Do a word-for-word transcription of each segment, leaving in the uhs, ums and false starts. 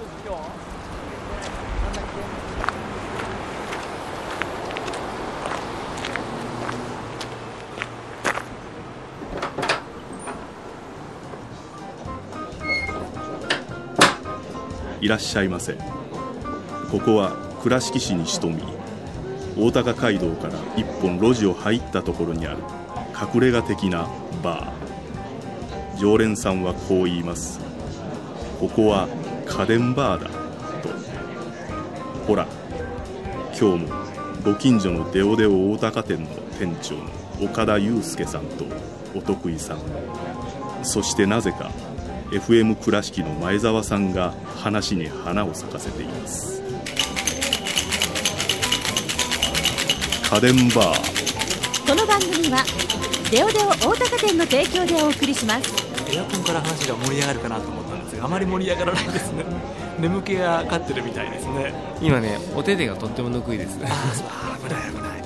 いらっしゃいませ。ここは倉敷市に潜み、大高街道から一本路地を入ったところにある隠れ家的なバー。常連さんはこう言います。ここは家電バーだと。ほら、今日もご近所のデオデオ大高店の店長の岡田祐介さんとお得意さん、そしてなぜかエフエム 倉敷の前澤さんが話に花を咲かせています。家電バー。 この番組はデオデオ大高店の提供でお送りします。 エアコンから話が盛り上がるかなと思ったんですが、あまり盛り上がらないですね。眠気が勝ってるみたいですね。 今ね、お手手がとってもぬくいですね。 ああ、危ない危ない。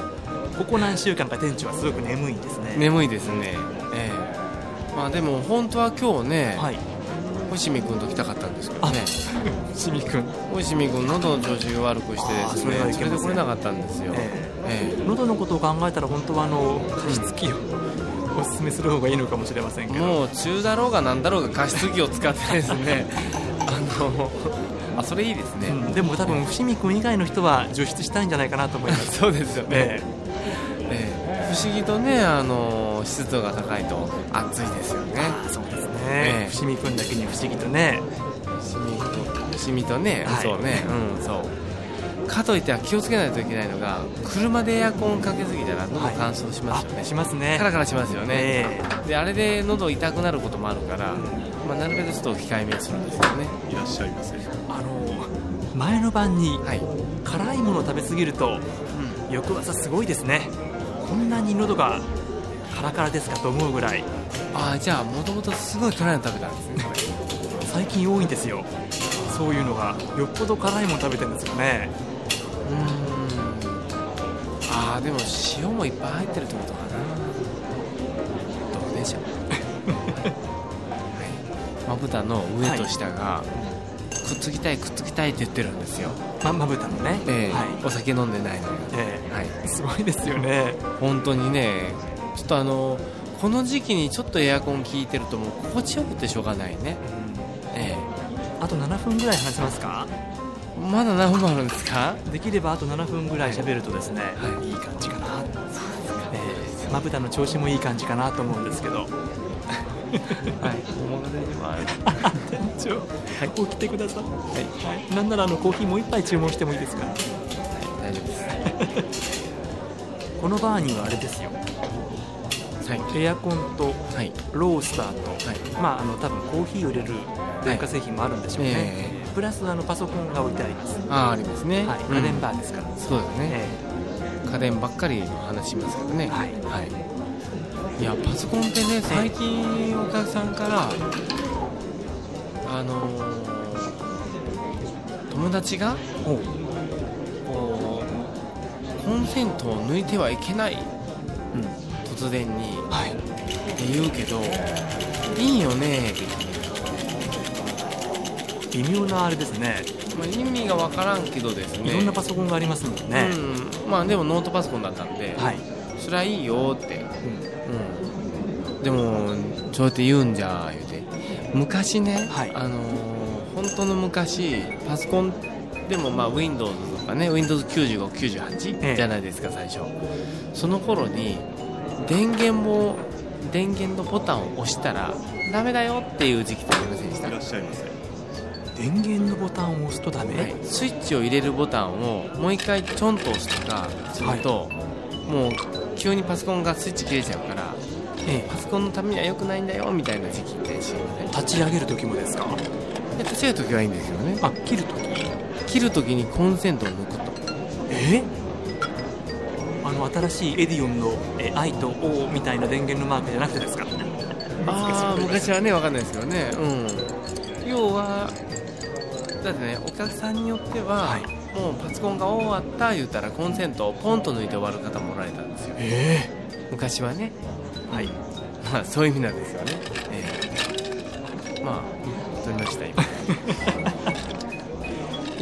ここ何週間か店長はすごく眠いんですね。 眠いですね、ええ、まあでも本当は今日ね、はい、星見君と来たかったんですけどね。 星見君星見君喉の調子が悪くしてですね、それで来れなかったんですよ、ええええ、喉のことを考えたら本当はあの加湿器をおすすめする方がいいのかもしれませんけど、 もう中だろうがなんだろうが加湿器を使ってですねあのあ、それいいですね、うん、 でも多分伏見君以外の人は除湿したいんじゃないかなと思いますそうですよね、ええええ、不思議とね、あの湿度が高いと暑いですよね。 あ、そうですね、ええ、伏見君だけに不思議とね、 伏見と伏見とね、はい、そうね、うん、そうかといっては気をつけないといけないのが、車でエアコンかけすぎたら喉乾燥しますよね、はい、 しますね、 カラカラしますよね、 えー、 であれで喉痛くなることもあるから、まあ、なるべくちょっと控えめにするんですよね。 いらっしゃいませ。 あの前の晩に辛いものを食べ過ぎると、うん、翌朝すごいですね。こんなに喉がカラカラですかと思うぐらい。 ああ、じゃあもともとすごい辛いの食べたんですね。 最近多いんですよ、そういうのが。よっぽど辛いもの食べてるんですよね。 うーん、ああ、でも塩もいっぱい入ってるってことかな。どうでしょうまぶたの上と下が、はい、くっつきたいくっつきたいって言ってるんですよ。 ままぶたのね、 えーはい、 お酒飲んでないのに、 えーはい、 すごいですよね。 本当にね、ちょっとあのこの時期にちょっとエアコン効いてるともう心地よくてしょうがないね、うん、えー、あとななふんぐらい話せますか。 まだ何分もあるんですか。 できればあとななふんぐらい喋るとですね、はい、いい感じかな。まぶたの調子もいい感じかなと思うんですけどはい、 お任せします店長、はい、起きてください、はいはい、なんならあのコーヒーもう一杯注文してもいいですか。はい、 大丈夫ですこのバーにはあれですよ、はい、エアコンとロースターと、はい、まああの多分コーヒーを入れる電化製品もあるんでしょうね、はい、えー、プラスあのパソコンが置いてあります。 あ、ありますね、 はい、家電バーですから、うん、 そうですね、えー、家電ばっかりの話しますけどね、はい、はい、いやパソコンってね、最近お客さんからあのー、友達がこうコンセントを抜いてはいけない、うん、突然に、はい、って言うけどいいよねって微妙なあれですね、 まあ、意味が分からんけどですね、 いろんなパソコンがありますもんね、 うん、まあでもノートパソコンだったんで、はい、それはいいよって、うんうん、でもそうやって言うんじゃ言うて、昔ね、はい、あのー、本当の昔パソコンでもまあ Windows とかね ウィンドウズきゅうじゅうご、きゅうじゅうはち じゃないですか、ええ、最初。その頃に電源を電源のボタンを押したらダメだよっていう時期ってありませんでした？ いらっしゃいませ。 電源のボタンを押すとダメ、はい、 スイッチを入れるボタンをもう一回ちょんと押すとかすると、はい、もう急にパソコンがスイッチ切れちゃうから、ええ、パソコンのためには良くないんだよみたいな時期って知りません？ 立ち上げる時もですか？ 立ち上げる時はいいんですよね。 あ、切る時切る時にコンセントを抜くと、 えあの新しいエディオンのえ I と O みたいな電源のマークじゃなくてですか？ ああ、昔はね、分かんないですけどね、うん、要はだってね、お客さんによっては、はい、もうパソコンが終わった言ったらコンセントをポンと抜いて終わる方もおられたんですよ、 えー、 昔はね、はい、まあそういう意味なんですよね、えー、まあ取りました今、はい、大丈夫です。はい、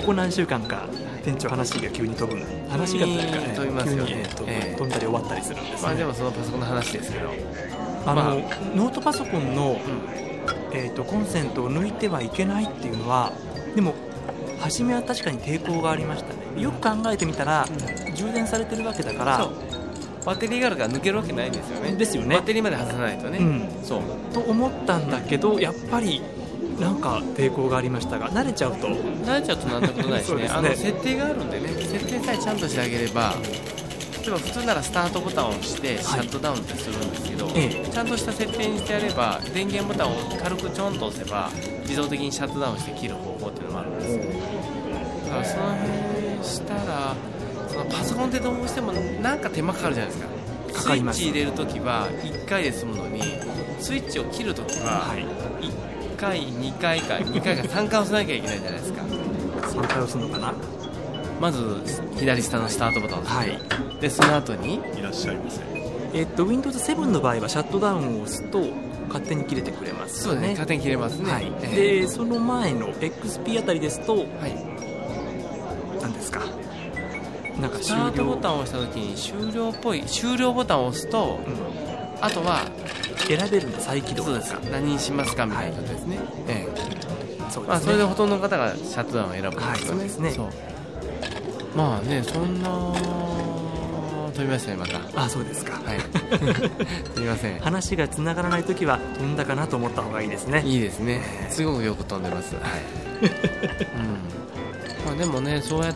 こ何週間か店長話が急に飛ぶ話がというか、ね、 飛びますよね、 急に、えー、飛んだり終わったりするんですね。 まあ、でもそのパソコンの話ですけど、 あの、 まあ、 ノートパソコンの、うんえー、とコンセントを抜いてはいけないっていうのはでも初めは確かに抵抗がありましたね。よく考えてみたら、うん、充電されてるわけだからバッテリーがあるから抜けるわけないんですよね。 ですよね。 バッテリーまで外さないとね、うん、 そうと思ったんだけどやっぱりなんか抵抗がありましたが慣れちゃうと慣れちゃうとなんてことないしねねあの設定があるんでね設定さえちゃんとしてあげれば例えば普通ならスタートボタンを押してシャットダウンってするんですけど、はい、ちゃんとした設定にしてやれば電源ボタンを軽くちょんと押せば自動的にシャットダウンして切る方法っていうのもあるんですよ。だからその辺したらそのパソコンってどうしてもなんか手間かかるじゃないですか。スイッチ入れるときはいっかいで済むのにスイッチを切るときはいっかいにかいかにかいかさんかい押さなきゃいけないじゃないですか。 さんかい押すのかな。 まず左下のスタートボタンを押して、はい、でその後にいらっしゃいませ。 えっと ウィンドウズセブン の場合はシャットダウンを押すと勝手に切れてくれますよね。 そうですね、勝手に切れますね、 はいえー、でその前の エックスピー あたりですと、はい、何ですかなんかスタートボタンを押したときに終了っぽい終了ボタンを押すと、うん、あとは選べるんで再起動そうですか何にしますかみたいなことですね、はいええそうですねまあ、それでほとんどの方がシャットダウンを選ぶんですよね、はい、そうですね。そうまあねそんな飛びましたねまた。 あそうですか、 はい、すみません話がつながらないときは飛んだかなと思った方がいいですね。 いいですねすごくよく飛んでます、はいうんまあ、でもねそうやって、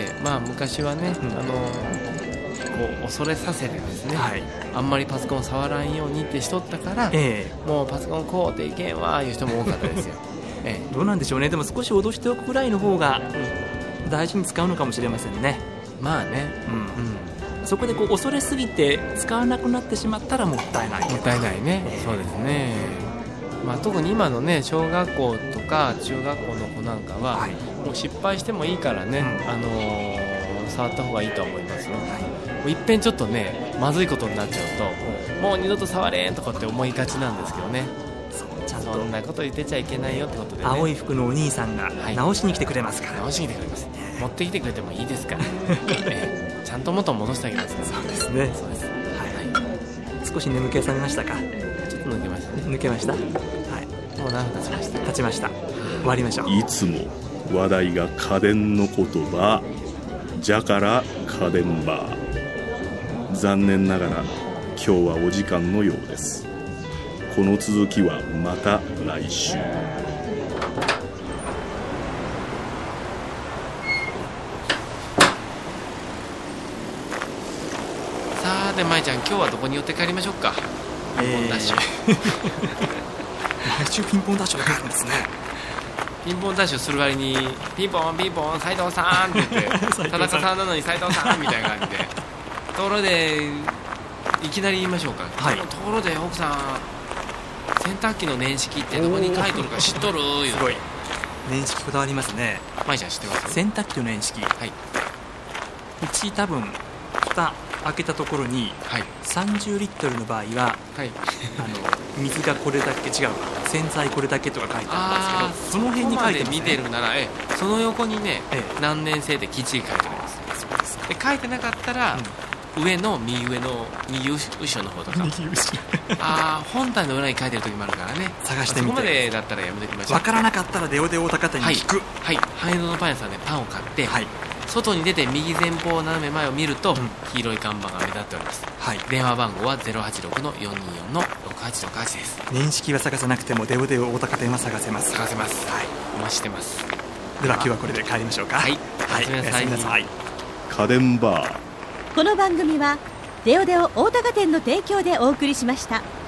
まあ、昔はね、うん、あのこう恐れさせてですね、はい、あんまりパソコン触らんようにってしとったから、えー、もうパソコンこうていけんわいう人も多かったですよ、 えー、どうなんでしょうね。でも少し脅しておくくらいの方が、うん、大事に使うのかもしれませんね。 まあね、うんうん、 そこでこう恐れすぎて使わなくなってしまったらもったいないもったいないね、えー、そうですね、まあ、特に今のね小学校とか中学校の子なんかは、はい、もう失敗してもいいからね、うんあのー、触った方がいいと思いますよ、はい、もういっぺんちょっとねまずいことになっちゃうともう二度と触れんとかって思いがちなんですけどね。 そうちゃんとそんなこと言ってちゃいけないよってことで、ね、 青い服のお兄さんが直しに来てくれますから、はい、 直しに来てくれます持ってきてくれてもいいですから、えー、ちゃんと元戻してあげますから。 そうですねそうです、はいはい、少し眠気が覚めましたか。 ちょっと抜けましたね。 抜けました、はい、 もう何分経ちました経ちました終わりましょう。 いつも話題が家電の言葉じゃから家電バー。残念ながら今日はお時間のようです。この続きはまた来週。 さて舞ちゃん今日はどこに寄って帰りましょうか。ピンポンダッシュ、 えー、毎週ピンポンダッシュで帰るんですね。 ピンポンダッシュする割にピンポンピンポン斉藤さんって言って田中さんなのに斉藤さんみたいな感じでところでいきなり言いましょうか、はい、ところで奥さん洗濯機の年式ってどこに書いてるか知っとるいうすごい年式こだわりますね。 舞ちゃん知ってます？ 洗濯機の年式、はい、うち多分蓋開けたところに、はい、さんじゅうリットルの場合は、はい、あの水がこれだけ違う洗剤これだけとか書いてあるんですけどその辺に書いてますね。 そこまで見てるならえその横にね、ええ、何年生できっちり書いてあります。 そうですか。 で書いてなかったら、うん、上の右上の右後ろの方とか右後ろあ本体の裏に書いてる時もあるからね探してみて、 まあ、そこまでだったらやめておきましょう。 分からなかったらデオデオ高田に聞く。 はい、はい、ハイエンドのパン屋さんでパンを買って、はい、外に出て右前方斜め前を見ると、うん、黄色い看板が目立っております、はい、電話番号は ゼロはちろくのよんにーよんのろくはちろくはちです。 年式は探さなくてもデオデオ大高店は探せます。 探せます、はい、お待ちしてます。 では今日はこれで帰りましょうか。 はい、 はい、おやすみなさい。 家電バー。 この番組はデオデオ大高店の提供でお送りしました。